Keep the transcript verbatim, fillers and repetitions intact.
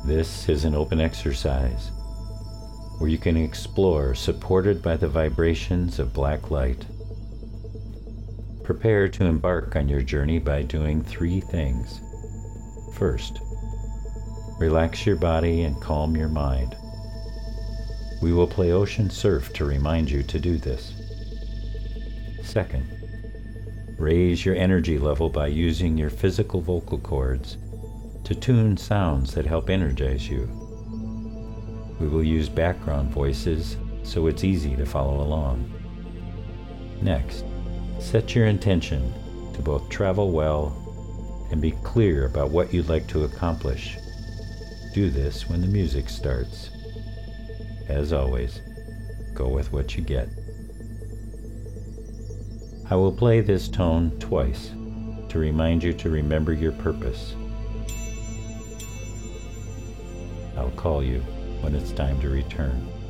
This is an open exercise where you can explore, supported by the vibrations of black light. Prepare to embark on your journey by doing three things. First, relax your body and calm your mind. We will play ocean surf to remind you to do this. Second, raise your energy level by using your physical vocal cords to tune sounds that help energize you. We will use background voices so it's easy to follow along. Next, set your intention to both travel well and be clear about what you'd like to accomplish. Do this when the music starts. As always, go with what you get. I will play this tone twice to remind you to remember your purpose. I'll call you when it's time to return.